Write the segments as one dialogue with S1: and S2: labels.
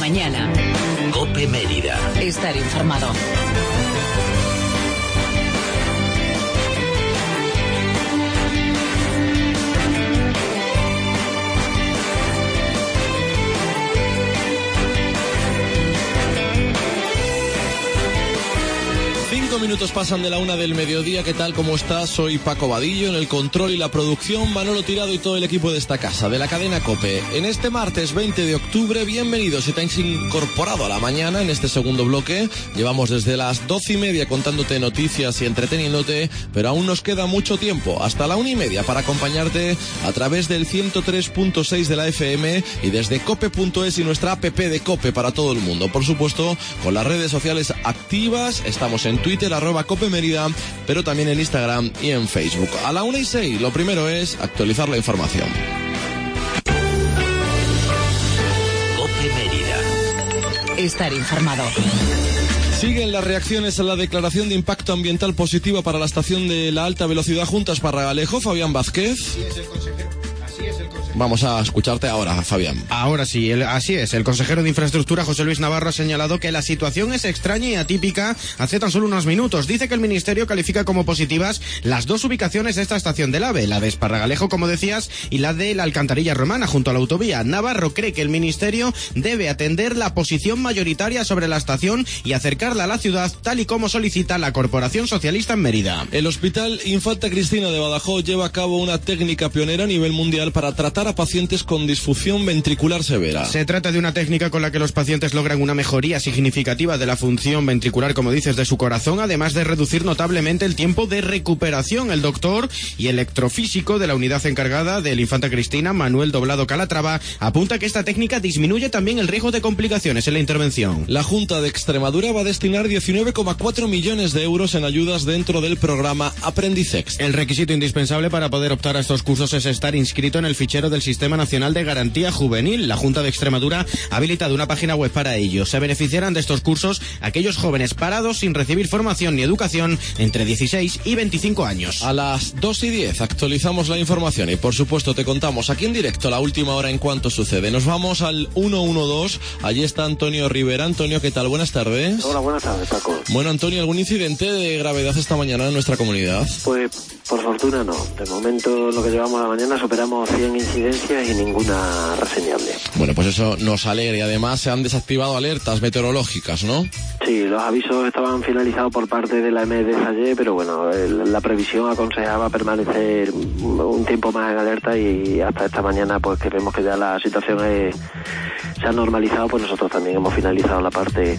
S1: mañana.
S2: COPE Mérida.
S1: Estar informado.
S3: Minutos pasan de la 1 del mediodía. ¿Qué tal? ¿Cómo estás? Soy Paco Vadillo, en el control y la producción Manolo Tirado y todo el equipo de esta casa, de la cadena COPE. En este martes 20 de octubre, bienvenidos. Si te has incorporado a la mañana en este segundo bloque, llevamos desde las 12:30 contándote noticias y entreteniéndote, pero aún nos queda mucho tiempo, hasta la 1:30, para acompañarte a través del 103.6 de la FM y desde cope.es y nuestra app de COPE para todo el mundo. Por supuesto, con las redes sociales activas, estamos en Twitter, @COPE Mérida, pero también en Instagram y en Facebook. A la 1:06, lo primero es actualizar la información.
S2: COPE Mérida.
S1: Estar informado.
S3: Siguen las reacciones a la declaración de impacto ambiental positiva para la estación de la alta velocidad Juntas Parragalejo. Fabián Vázquez. Vamos a escucharte ahora, Fabián.
S4: Ahora sí, así es. El consejero de Infraestructura, José Luis Navarro, ha señalado que la situación es extraña y atípica hace tan solo unos minutos. Dice que el Ministerio califica como positivas las dos ubicaciones de esta estación del AVE, la de Esparragalejo, como decías, y la de la Alcantarilla Romana, junto a la autovía. Navarro cree que el Ministerio debe atender la posición mayoritaria sobre la estación y acercarla a la ciudad, tal y como solicita la Corporación Socialista en Mérida.
S3: El Hospital Infanta Cristina de Badajoz lleva a cabo una técnica pionera a nivel mundial para tratar a pacientes con disfunción ventricular severa.
S4: Se trata de una técnica con la que los pacientes logran una mejoría significativa de la función ventricular, como dices, de su corazón, además de reducir notablemente el tiempo de recuperación. El doctor y electrofísico de la unidad encargada del Infanta Cristina, Manuel Doblado Calatrava, apunta que esta técnica disminuye también el riesgo de complicaciones en la intervención.
S3: La Junta de Extremadura va a destinar 19,4 millones de euros en ayudas dentro del programa Aprendicex.
S4: El requisito indispensable para poder optar a estos cursos es estar inscrito en el fichero del Sistema Nacional de Garantía Juvenil. La Junta de Extremadura ha habilitado una página web para ello. Se beneficiarán de estos cursos aquellos jóvenes parados sin recibir formación ni educación entre 16 y 25 años.
S3: A las 2:10 actualizamos la información y por supuesto te contamos aquí en directo la última hora en cuanto sucede. Nos vamos al 112. Allí está Antonio Rivera. Antonio, ¿qué tal? Buenas tardes.
S5: Hola, buenas tardes, Paco.
S3: Bueno, Antonio, ¿algún incidente de gravedad esta mañana en nuestra comunidad?
S5: Pues por fortuna no. De momento, lo que llevamos a la mañana, superamos 100 incidencias y ninguna reseñable.
S3: Bueno, pues eso nos alegra y además se han desactivado alertas meteorológicas, ¿no?
S5: Sí, los avisos estaban finalizados por parte de la EMET de Sallé, pero bueno, la previsión aconsejaba permanecer un tiempo más en alerta y hasta esta mañana, pues que vemos que ya la situación se ha normalizado, pues nosotros también hemos finalizado la parte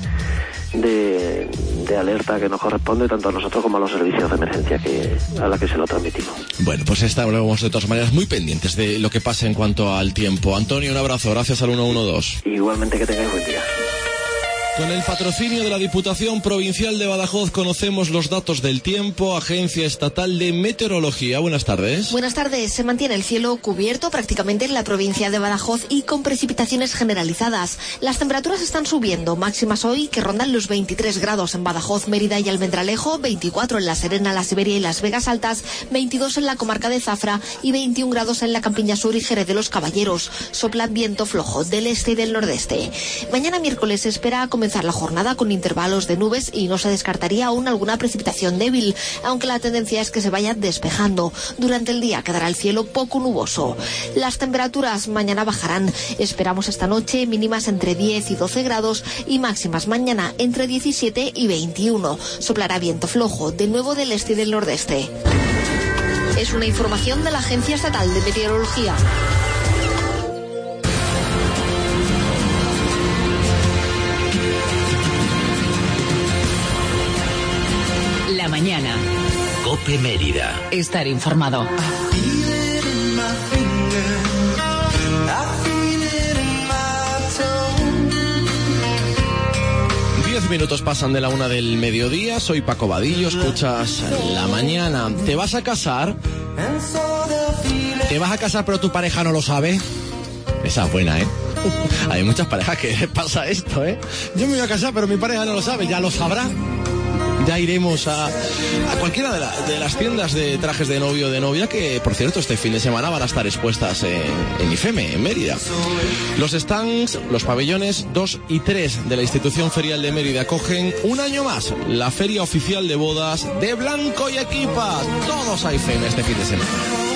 S5: de alerta que nos corresponde tanto a nosotros como a los servicios de emergencia a la que se lo transmitimos.
S3: Bueno, pues estamos de todas maneras muy pendientes de lo que pase en cuanto al tiempo. Antonio, un abrazo, gracias al 112.
S5: Igualmente, que tengáis buen día.
S3: Con el patrocinio de la Diputación Provincial de Badajoz conocemos los datos del tiempo. Agencia Estatal de Meteorología. Buenas tardes.
S6: Buenas tardes. Se mantiene el cielo cubierto prácticamente en la provincia de Badajoz y con precipitaciones generalizadas. Las temperaturas están subiendo, máximas hoy que rondan los 23 grados en Badajoz, Mérida y Almendralejo, 24 en La Serena, La Siberia y Las Vegas Altas, 22 en la comarca de Zafra y 21 grados en la Campiña Sur y Jerez de los Caballeros. Sopla viento flojo del este y del nordeste. Mañana miércoles se espera comenzar la jornada con intervalos de nubes y no se descartaría aún alguna precipitación débil, aunque la tendencia es que se vaya despejando. Durante el día quedará el cielo poco nuboso. Las temperaturas mañana bajarán. Esperamos esta noche mínimas entre 10 y 12 grados y máximas mañana entre 17 y 21. Soplará viento flojo, de nuevo del este y del nordeste. Es una información de la Agencia Estatal de Meteorología.
S1: La mañana.
S2: COPE Mérida.
S1: Estar informado.
S3: 10 minutos pasan de la 1 del mediodía. Soy Paco Vadillo, escuchas La Mañana. ¿Te vas a casar? ¿Te vas a casar pero tu pareja no lo sabe? Esa es buena, ¿eh? Hay muchas parejas que pasa esto, ¿eh? Yo me voy a casar pero mi pareja no lo sabe, ya lo sabrá. ya iremos a cualquiera de las tiendas de trajes de novio o de novia que, por cierto, este fin de semana van a estar expuestas en IFEME, en Mérida. Los stands, los pabellones 2 y 3 de la institución ferial de Mérida acogen un año más la feria oficial de bodas de Blanco y Equipa. Todos a IFEME este fin de semana.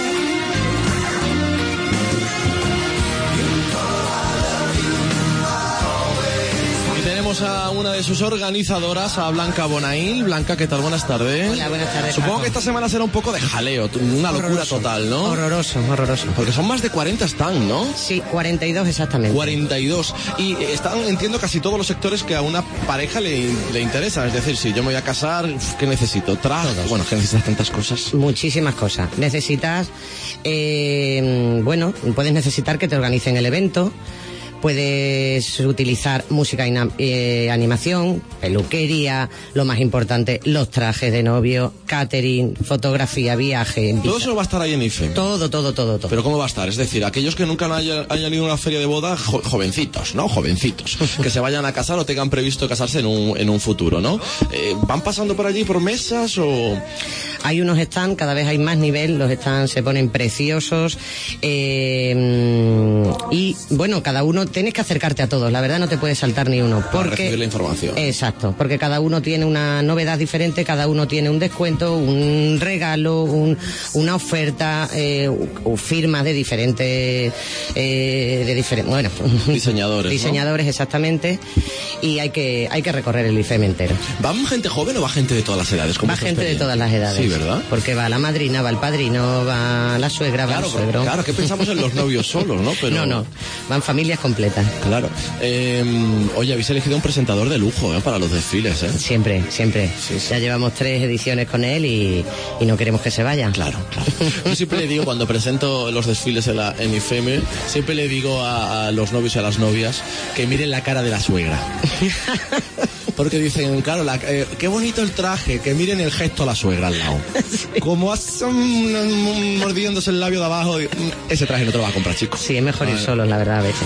S3: A una de sus organizadoras, a Blanca Bonail. Blanca, ¿qué tal? Buenas tardes.
S7: Hola, buenas tardes.
S3: Supongo
S7: Paco.
S3: que esta semana será un poco de jaleo, una locura total, ¿no?
S7: Horroroso.
S3: Porque son más de 40 stands, ¿no?
S7: Sí, 42 exactamente.
S3: 42. Y están, entiendo, casi todos los sectores que a una pareja le interesan. Es decir, si yo me voy a casar, ¿qué necesito? Trajes. Bueno, que necesitas tantas cosas.
S7: Muchísimas cosas. Necesitas, puedes necesitar que te organicen el evento. Puedes utilizar música y animación, peluquería, lo más importante, los trajes de novio, catering, fotografía, viaje.
S3: Todo eso va a estar ahí en IFE.
S7: Todo.
S3: Pero ¿cómo va a estar? Es decir, aquellos que nunca hayan ido a una feria de boda, jovencitos, ¿no? Jovencitos, que se vayan a casar o tengan previsto casarse en un futuro, ¿no? ¿Van pasando por allí por mesas o...?
S7: Hay unos stands, cada vez hay más nivel, los stands se ponen preciosos y bueno, cada uno tienes que acercarte a todos, la verdad no te puedes saltar ni uno.
S3: Para recibir la información.
S7: Exacto, porque cada uno tiene una novedad diferente, cada uno tiene un descuento, un regalo, una oferta, firmas de diferentes,
S3: diseñadores.
S7: Diseñadores, ¿no? Exactamente, y hay que recorrer el IFEME entero.
S3: ¿Va gente joven o va gente de todas las edades?
S7: Va gente de todas las edades.
S3: Sí, ¿verdad?
S7: Porque va la madrina, va el padrino, va la suegra, va el suegro.
S3: Claro, que pensamos en los novios solos, ¿no? Pero...
S7: No, van familias completas.
S3: Claro. Oye, habéis elegido un presentador de lujo, para los desfiles, ¿eh?
S7: Siempre.
S3: Sí.
S7: Ya llevamos 3 ediciones con él y no queremos que se vaya.
S3: Claro. Yo siempre le digo, cuando presento los desfiles en IFEME, siempre le digo a los novios y a las novias que miren la cara de la suegra. Porque dicen, claro, qué bonito el traje, que miren el gesto a la suegra al lado. Sí. Como mordiéndose el labio de abajo, ese traje no te lo va a comprar, chico.
S7: Sí, es mejor ir solos, la verdad, a veces.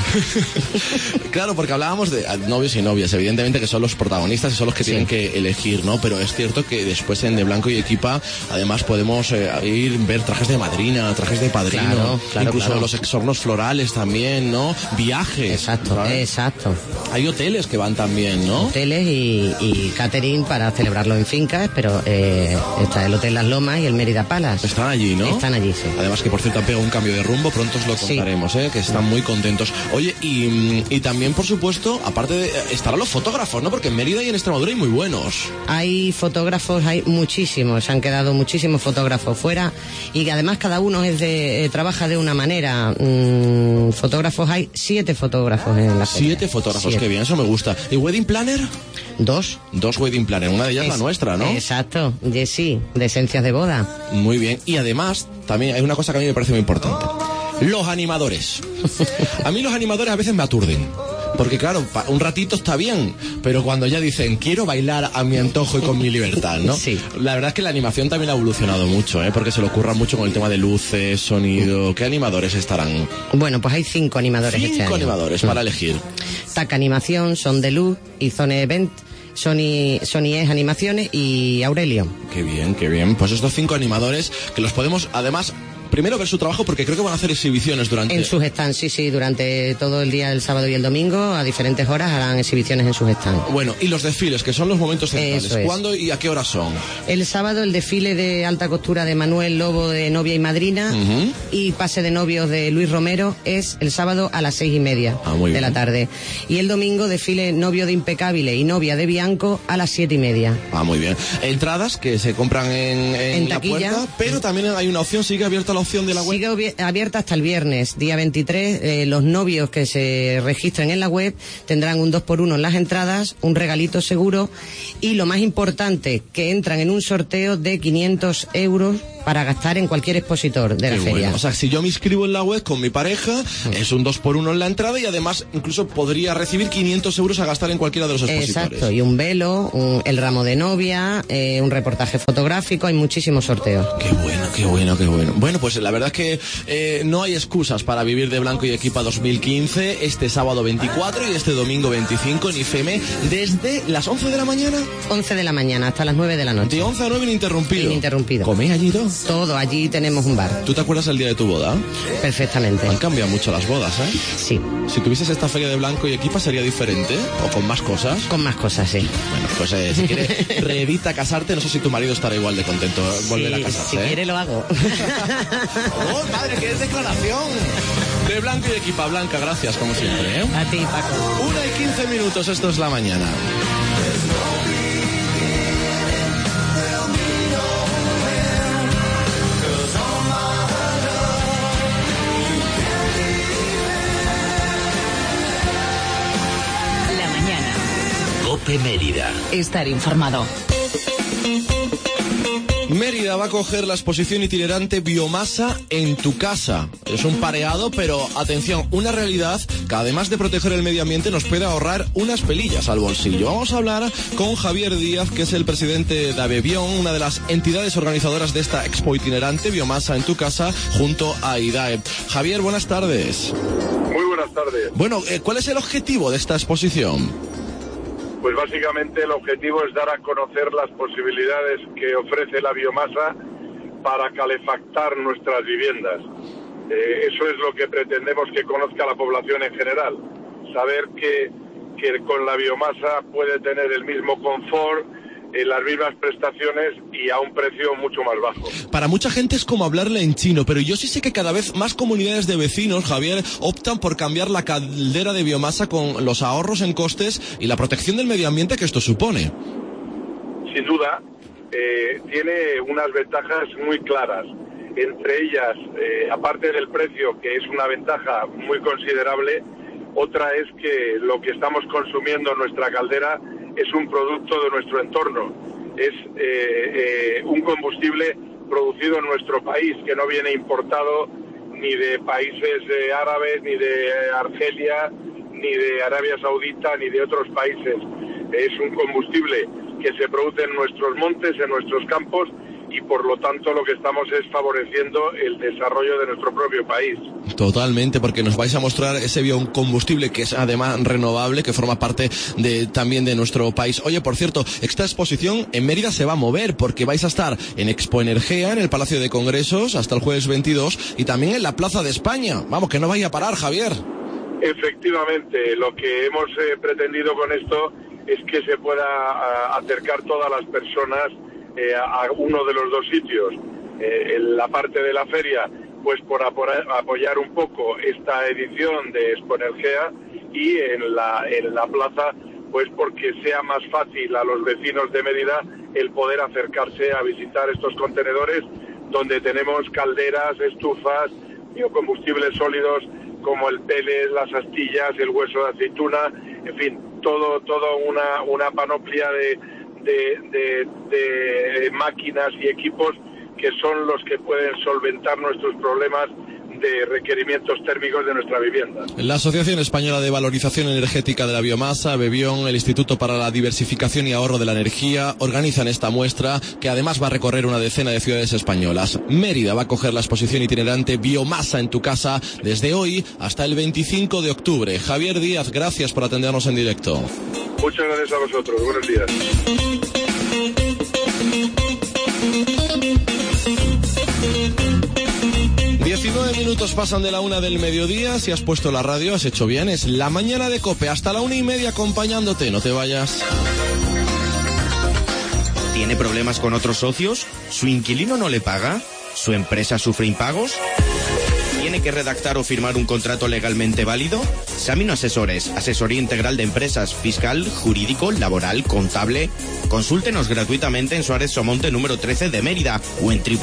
S3: Claro, porque hablábamos de novios y novias, evidentemente que son los protagonistas y son los que tienen que elegir, ¿no? Pero es cierto que después en De Blanco y Equipa, además podemos ver trajes de madrina, trajes de padrino, incluso los exornos florales también, ¿no? Viajes.
S7: Exacto.
S3: Hay hoteles que van también, ¿no?
S7: Hoteles y catering para celebrarlo en fincas, pero está el Hotel Las Lomas y el Mérida Palace.
S3: Están allí, ¿no?
S7: Están allí, sí.
S3: Además que, por cierto, han pegado un cambio de rumbo, pronto os lo contaremos, que están muy contentos. Oye, y también, por supuesto, aparte de... estarán los fotógrafos, ¿no? Porque en Mérida y en Extremadura hay muy buenos.
S7: Hay fotógrafos, hay muchísimos, han quedado muchísimos fotógrafos fuera y además cada uno trabaja de una manera. Fotógrafos, hay 7 fotógrafos en la feria.
S3: 7 fotógrafos, qué bien, eso me gusta. ¿Y wedding planner?
S7: 2
S3: wedding planner, una de ellas la nuestra, ¿no?
S7: Exacto, sí, de esencias de boda.
S3: Muy bien, y además también hay una cosa que a mí me parece muy importante: los animadores. A mí los animadores a veces me aturden, porque claro, un ratito está bien, pero cuando ya dicen quiero bailar a mi antojo y con mi libertad, ¿no?
S7: Sí.
S3: La verdad es que la animación también ha evolucionado mucho, porque se le ocurra mucho con el tema de luces, sonido. ¿Qué animadores estarán?
S7: Bueno, pues hay 5 animadores
S3: 5 animadores para elegir.
S7: TAC Animación, Son de Luz y Zone Event. Sony es Animaciones y Aurelio.
S3: Qué bien. Pues estos 5 animadores que los podemos, además, primero ver su trabajo, porque creo que van a hacer exhibiciones durante...
S7: En sus stands, sí, durante todo el día, el sábado y el domingo, a diferentes horas harán exhibiciones en sus stands.
S3: Bueno, y los desfiles, que son los momentos centrales.
S7: Eso es.
S3: ¿Cuándo y a qué hora son?
S7: El sábado el desfile de alta costura de Manuel Lobo de novia y madrina, y pase de novios de Luis Romero es el sábado a las 6:30 de la tarde. Y el domingo desfile novio de Impecable y novia de Bianco a las 7:30.
S3: Muy bien. Entradas que se compran en la
S7: taquilla,
S3: puerta, pero también hay una opción, sigue abierta la opción de la web.
S7: Sigue abierta hasta el viernes, día 23. Los novios que se registren en la web tendrán un 2x1 en las entradas, un regalito seguro y lo más importante, que entran en un sorteo de 500 euros para gastar en cualquier expositor de la feria.
S3: Bueno. O sea, si yo me inscribo en la web con mi pareja, es un 2x1 en la entrada y además incluso podría recibir 500 euros a gastar en cualquiera de los expositores.
S7: Exacto, y un velo, el ramo de novia, un reportaje fotográfico, hay muchísimos sorteos.
S3: Qué bueno. Bueno, pues la verdad es que no hay excusas para vivir de blanco y equipa 2015, este sábado 24 y este domingo 25 en IFEME, desde las 11 de la mañana.
S7: 11 de la mañana hasta las 9 de la noche.
S3: De 11 a 9 ininterrumpido.
S7: Ininterrumpido.
S3: ¿Coméis allí todo?
S7: Todo, allí tenemos un bar.
S3: ¿Tú te acuerdas del día de tu boda?
S7: Perfectamente.
S3: Han cambiado mucho las bodas, ¿eh?
S7: Sí.
S3: Si tuvieses esta feria de blanco y equipa, ¿sería diferente? ¿O con más cosas?
S7: Con más cosas, sí.
S3: Bueno, pues si quieres, reevita casarte. No sé si tu marido estará igual de contento volver a casarse.
S7: Si quiere lo hago.
S3: ¡Oh, madre, qué declaración! De blanco y equipa blanca, gracias, como siempre, ¿eh?
S7: A ti, Paco.
S3: 1:15, esto es La Mañana.
S1: La Mañana.
S2: COPE Mérida.
S1: Estar informado.
S3: Mérida va a coger la exposición itinerante Biomasa en tu casa. Es un pareado, pero atención, una realidad que además de proteger el medio ambiente nos puede ahorrar unas pelillas al bolsillo. Vamos a hablar con Javier Díaz, que es el presidente de Abebión, una de las entidades organizadoras de esta expo itinerante Biomasa en tu casa, junto a IDAE. Javier, buenas tardes.
S8: Muy buenas tardes.
S3: Bueno, ¿cuál es el objetivo de esta exposición?
S8: Pues básicamente el objetivo es dar a conocer las posibilidades que ofrece la biomasa para calefactar nuestras viviendas. Eso es lo que pretendemos que conozca la población en general. Saber que con la biomasa puede tener el mismo confort, las mismas prestaciones y a un precio mucho más bajo.
S3: Para mucha gente es como hablarle en chino, pero yo sí sé que cada vez más comunidades de vecinos, Javier, optan por cambiar la caldera de biomasa con los ahorros en costes y la protección del medio ambiente que esto supone.
S8: Sin duda, tiene unas ventajas muy claras. Entre ellas, aparte del precio, que es una ventaja muy considerable, otra es que lo que estamos consumiendo en nuestra caldera es un producto de nuestro entorno, es un combustible producido en nuestro país, que no viene importado ni de países árabes, ni de Argelia, ni de Arabia Saudita, ni de otros países. Es un combustible que se produce en nuestros montes, en nuestros campos, y por lo tanto lo que estamos es favoreciendo el desarrollo de nuestro propio país.
S3: Totalmente, porque nos vais a mostrar ese biocombustible que es además renovable, que forma parte también de nuestro país. Oye, por cierto, esta exposición en Mérida se va a mover porque vais a estar en Expo Energía, en el Palacio de Congresos, hasta el jueves 22, y también en la Plaza de España. Vamos, que no vaya a parar, Javier.
S8: Efectivamente, lo que hemos pretendido con esto es que se pueda acercar todas las personas a uno de los dos sitios. En la parte de la feria, pues por apoyar un poco esta edición de Expo Energía, y en la plaza, pues porque sea más fácil a los vecinos de Mérida el poder acercarse a visitar estos contenedores donde tenemos calderas, estufas, biocombustibles sólidos como el pellet, las astillas, el hueso de aceituna, en fin, todo una panoplia de máquinas y equipos que son los que pueden solventar nuestros problemas de requerimientos térmicos de nuestra vivienda.
S3: La Asociación Española de Valorización Energética de la Biomasa, Abebión, el Instituto para la Diversificación y Ahorro de la Energía organizan esta muestra, que además va a recorrer una decena de ciudades españolas. Mérida va a coger la exposición itinerante Biomasa en tu casa desde hoy hasta el 25 de octubre. Javier Díaz, gracias por atendernos en directo.
S8: Muchas gracias a vosotros. Buenos días.
S3: Minutos pasan de la 1 del mediodía. Si has puesto la radio, has hecho bien. Es La Mañana de COPE, hasta la 1:30 acompañándote. No te vayas.
S4: ¿Tiene problemas con otros socios? ¿Su inquilino no le paga? ¿Su empresa sufre impagos? ¿Tiene que redactar o firmar un contrato legalmente válido? Samino Asesores, asesoría integral de empresas, fiscal, jurídico, laboral, contable. Consúltenos gratuitamente en Suárez Somonte número 13 de Mérida o en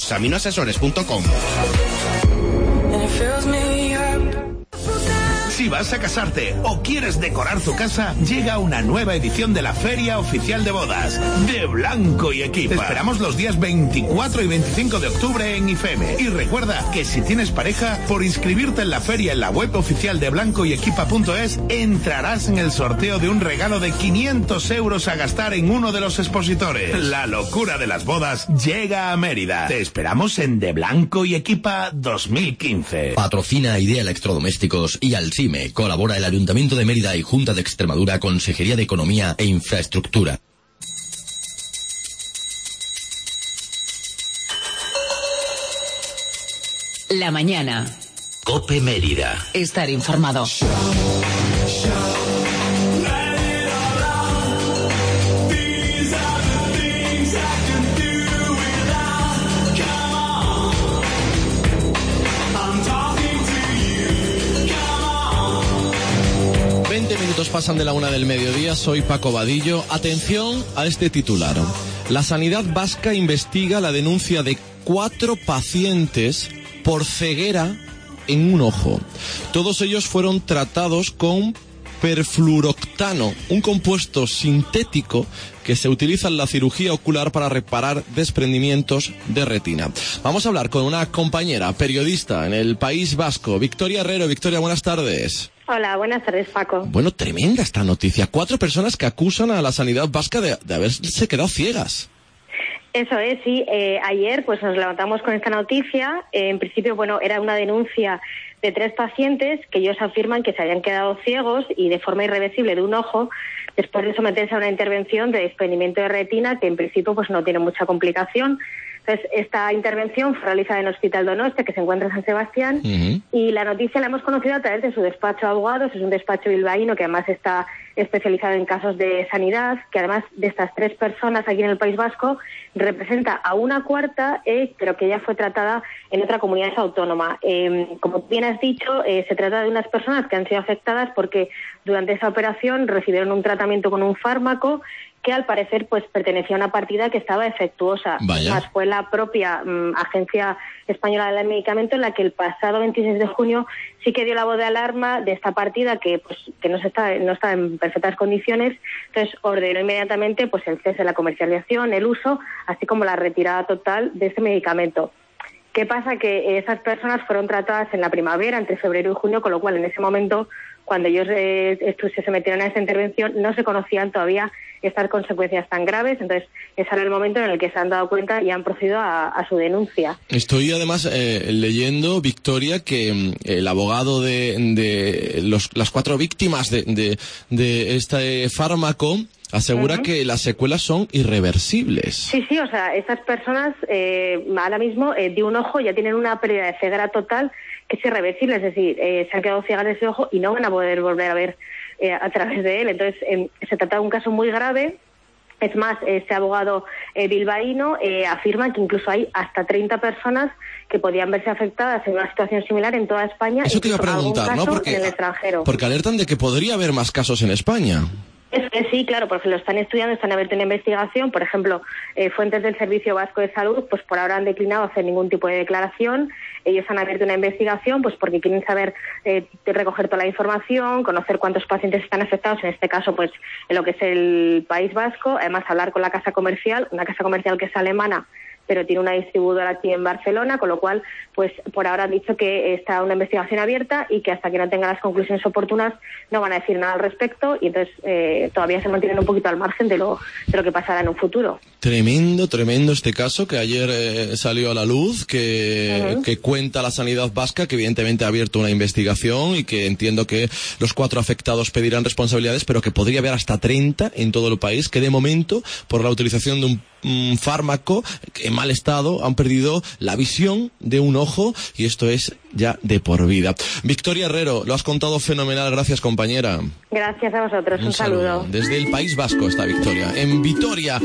S4: www.saminoasesores.com.
S2: Si
S9: Si vas a casarte o quieres decorar tu casa, llega una nueva edición de la Feria Oficial de Bodas, de Blanco y Equipa. Te esperamos los días 24 y 25 de octubre en IFEME. Y recuerda que si tienes pareja, por inscribirte en la feria en la web oficial de blancoyequipa.es, entrarás en el sorteo de un regalo de 500 euros a gastar en uno de los expositores. La locura de las bodas llega a Mérida. Te esperamos en De Blanco y Equipa 2015.
S2: Patrocina Idea Electrodomésticos y Alsime. Colabora el Ayuntamiento de Mérida y Junta de Extremadura, Consejería de Economía e Infraestructura.
S1: La mañana.
S2: COPE Mérida.
S1: Estar informado.
S3: 20 minutos pasan de la 1 del mediodía, soy Paco Vadillo. Atención a este titular. La Sanidad Vasca investiga la denuncia de 4 pacientes por ceguera en un ojo. Todos ellos fueron tratados con perfluoroctano, un compuesto sintético que se utiliza en la cirugía ocular para reparar desprendimientos de retina. Vamos a hablar con una compañera periodista en el País Vasco, Victoria Herrero. Victoria, buenas tardes.
S10: Hola, buenas tardes, Paco.
S3: Bueno, tremenda esta noticia. 4 personas que acusan a la Sanidad Vasca de haberse quedado ciegas.
S10: Eso es, sí. Ayer pues nos levantamos con esta noticia. En principio, bueno, era una denuncia de 3 pacientes que ellos afirman que se habían quedado ciegos y de forma irreversible de un ojo después de someterse a una intervención de desprendimiento de retina que en principio pues no tiene mucha complicación. Entonces, esta intervención fue realizada en el Hospital Donostia, que se encuentra en San Sebastián, y la noticia la hemos conocido a través de su despacho de abogados. Es un despacho bilbaíno que además está especializado en casos de sanidad, que además de estas 3 personas aquí en el País Vasco, representa a una cuarta, pero que ya fue tratada en otra comunidad autónoma. Como bien has dicho, se trata de unas personas que han sido afectadas porque durante esa operación recibieron un tratamiento con un fármaco que al parecer pues pertenecía a una partida que estaba defectuosa. Más fue la propia Agencia Española del Medicamento en la que el pasado 26 de junio sí que dio la voz de alarma de esta partida que no está en perfectas condiciones. Entonces ordenó inmediatamente pues el cese de la comercialización, el uso, así como la retirada total de este medicamento. ¿Qué pasa? Que esas personas fueron tratadas en la primavera, entre febrero y junio, con lo cual en ese momento, cuando ellos se sometieron a esa intervención, no se conocían todavía estas consecuencias tan graves. Entonces, ese era el momento en el que se han dado cuenta y han procedido a su denuncia. Estoy además leyendo, Victoria, que el abogado de las 4 víctimas de este fármaco asegura que las secuelas son irreversibles. Sí, o sea, estas personas ahora mismo de un ojo ya tienen una pérdida de ceguera total que es irreversible, es decir, se han quedado ciegas de ese ojo y no van a poder volver a ver a través de él. Entonces, se trata de un caso muy grave. Es más, este abogado bilbaíno afirma que incluso hay hasta 30 personas que podían verse afectadas en una situación similar en toda España. Eso te iba a preguntar, ¿no? Porque, en el extranjero. Porque alertan de que podría haber más casos en España. Sí, claro, porque lo están estudiando, están abiertos una investigación. Por ejemplo, fuentes del Servicio Vasco de Salud, pues por ahora han declinado hacer ningún tipo de declaración. Ellos han abierto una investigación, pues porque quieren saber, recoger toda la información, conocer cuántos pacientes están afectados, en este caso, pues en lo que es el País Vasco. Además, hablar con la casa comercial, una casa comercial que es alemana, pero tiene una distribuidora aquí en Barcelona, con lo cual, pues por ahora han dicho que está una investigación abierta y que hasta que no tengan las conclusiones oportunas no van a decir nada al respecto, y entonces todavía se mantienen un poquito al margen de lo que pasará en un futuro. Tremendo este caso que ayer salió a la luz, que cuenta la Sanidad Vasca, que evidentemente ha abierto una investigación y que entiendo que los 4 afectados pedirán responsabilidades, pero que podría haber hasta 30 en todo el país, que de momento, por la utilización de un fármaco en mal estado, han perdido la visión de un ojo, y esto es ya de por vida. Victoria Herrero, lo has contado fenomenal, gracias, compañera. Gracias a vosotros, un saludo. Desde el País Vasco está Victoria, en Vitoria,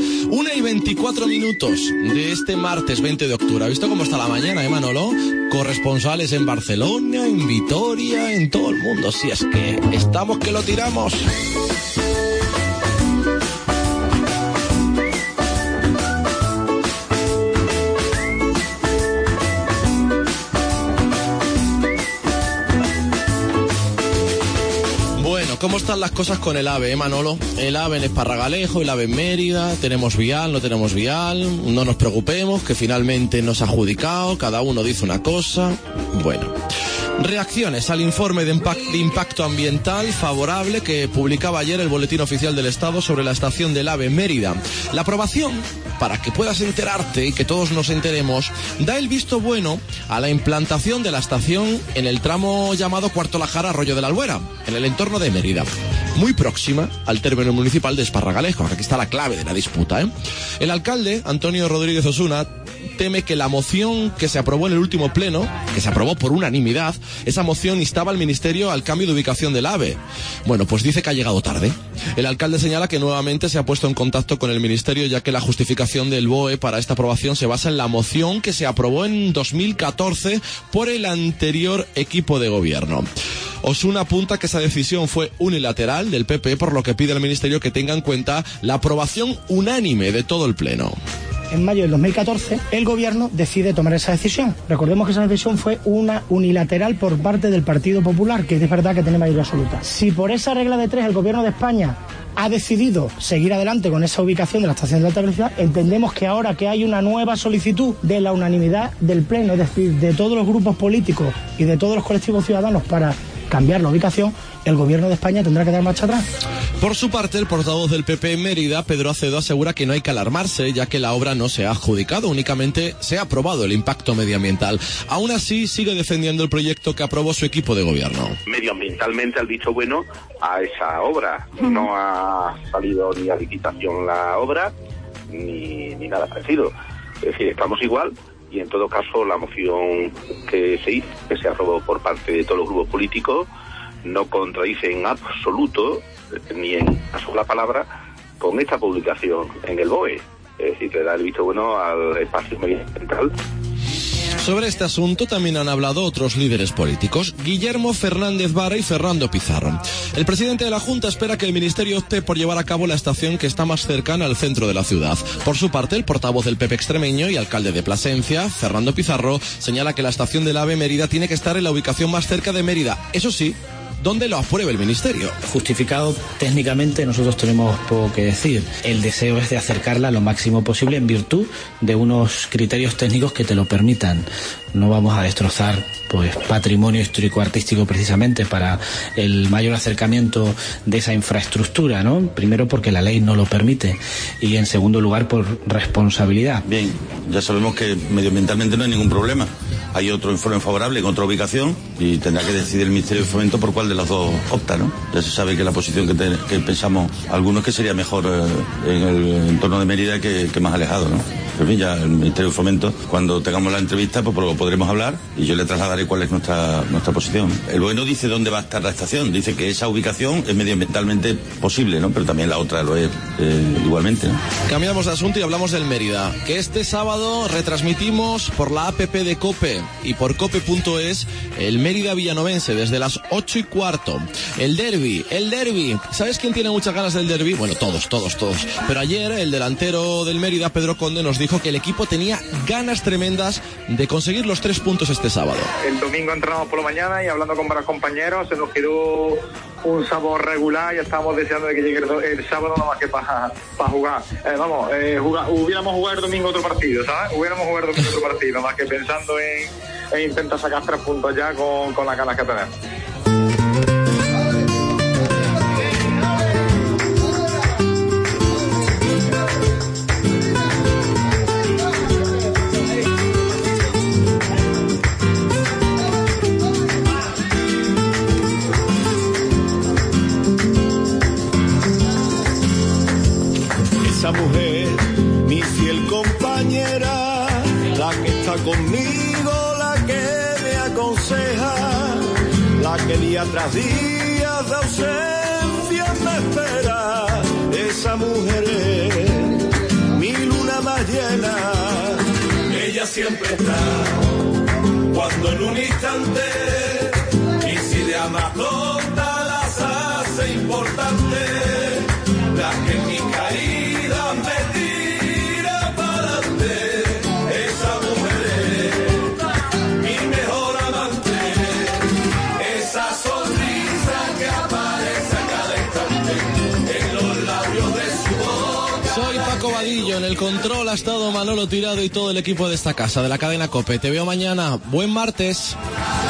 S10: 1:24 de este martes 20 de octubre. ¿Ha visto cómo está la mañana, Manolo? Corresponsales en Barcelona, en Vitoria, en todo el mundo. Si es que estamos que lo tiramos.
S3: ¿cómo están las cosas con el AVE, Manolo? El AVE en Esparragalejo, el AVE en Mérida, tenemos vial, no tenemos vial, no nos preocupemos, que finalmente nos ha adjudicado, cada uno dice una cosa. Bueno, reacciones al informe de impacto ambiental favorable que publicaba ayer el Boletín Oficial del Estado sobre la estación del AVE en Mérida. La aprobación, para que puedas enterarte y que todos nos enteremos, da el visto bueno a la implantación de la estación en el tramo llamado Cuarto Lajara Arroyo de la Albuera, en el entorno de Mérida, muy próxima al término municipal de Esparragalejo. Aquí está la clave de la disputa, ¿eh? El alcalde, Antonio Rodríguez Osuna, teme que la moción que se aprobó en el último pleno, que se aprobó por unanimidad, esa moción instaba al Ministerio al cambio de ubicación del AVE. Bueno, pues dice que ha llegado tarde. El alcalde señala que nuevamente se ha puesto en contacto con el Ministerio, ya que la justificación del BOE para esta aprobación se basa en la moción que se aprobó en 2014 por el anterior equipo de gobierno. Osuna apunta que esa decisión fue unilateral del PP, por lo que pide al Ministerio que tenga en cuenta la aprobación unánime de todo el pleno.
S11: En mayo del 2014, el gobierno decide tomar esa decisión. Recordemos que esa decisión fue una unilateral por parte del Partido Popular, que es verdad que tiene mayoría absoluta. Si por esa regla de tres el gobierno de España ha decidido seguir adelante con esa ubicación de la estación de alta velocidad, entendemos que ahora que hay una nueva solicitud de la unanimidad del Pleno, es decir, de todos los grupos políticos y de todos los colectivos ciudadanos para cambiar la ubicación, el gobierno de España tendrá que dar marcha atrás.
S3: Por su parte, el portavoz del PP en Mérida, Pedro Acedo, asegura que no hay que alarmarse, ya que la obra no se ha adjudicado, únicamente se ha aprobado el impacto medioambiental. Aún así, sigue defendiendo el proyecto que aprobó su equipo de gobierno.
S12: Medioambientalmente, al visto bueno a esa obra. No ha salido ni a licitación la obra, ni nada parecido. Es decir, estamos igual. Y en todo caso, la moción que se hizo, que se aprobó por parte de todos los grupos políticos, no contradice en absoluto, ni en una sola palabra, con esta publicación en el BOE. Es decir, que da el visto bueno al espacio medioambiental.
S3: Sobre este asunto también han hablado otros líderes políticos, Guillermo Fernández Vara y Fernando Pizarro. El presidente de la Junta espera que el Ministerio opte por llevar a cabo la estación que está más cercana al centro de la ciudad. Por su parte, el portavoz del PP extremeño y alcalde de Plasencia, Fernando Pizarro, señala que la estación del AVE Mérida tiene que estar en la ubicación más cerca de Mérida. Eso sí, donde lo apruebe el Ministerio.
S13: Justificado técnicamente nosotros tenemos poco que decir. El deseo es de acercarla lo máximo posible en virtud de unos criterios técnicos que te lo permitan. No vamos a destrozar pues patrimonio histórico-artístico precisamente para el mayor acercamiento de esa infraestructura, ¿no? Primero porque la ley no lo permite y en segundo lugar por responsabilidad.
S14: Bien, ya sabemos que medioambientalmente no hay ningún problema. Hay otro informe favorable con otra ubicación y tendrá que decidir el Ministerio de Fomento por cuál de los dos opta, ¿no? Ya se sabe que la posición que pensamos algunos que sería mejor en el entorno de Mérida que más alejado, ¿no? En fin, ya el Ministerio de Fomento, cuando tengamos la entrevista, pues lo podremos hablar y yo le trasladaré cuál es nuestra posición. El BOE no dice dónde va a estar la estación, dice que esa ubicación es medioambientalmente posible, ¿no? Pero también la otra lo es igualmente, ¿no?
S3: Cambiamos de asunto y hablamos del Mérida, que este sábado retransmitimos por la APP de COPE y por cope.es el Mérida Villanovense desde las 8:15. El derbi. ¿Sabes quién tiene muchas ganas del derbi? Bueno, todos. Pero ayer el delantero del Mérida, Pedro Conde, nos dijo que el equipo tenía ganas tremendas de conseguir los 3 puntos este sábado.
S15: El domingo entrenamos por la mañana y hablando con varios compañeros se nos quedó un sabor regular y estábamos deseando de que llegue el sábado nada más que para jugar. Hubiéramos jugado el domingo otro partido, ¿sabes? Más que pensando en intentar sacar 3 puntos ya con las ganas que tenemos.
S16: Esa mujer, mi fiel compañera, la que está conmigo, la que me aconseja, la que día tras día de ausencia me espera. Esa mujer es mi luna más llena. Ella siempre está cuando en un instante, y si de amas tonta las hace importante, la que en mi caída me tira para adelante. Esa mujer es mi mejor amante. Esa sonrisa que aparece acá
S3: Vadillo, en el control ha estado Manolo Tirado y todo el equipo de esta casa, de la cadena COPE. Te veo mañana. Buen martes.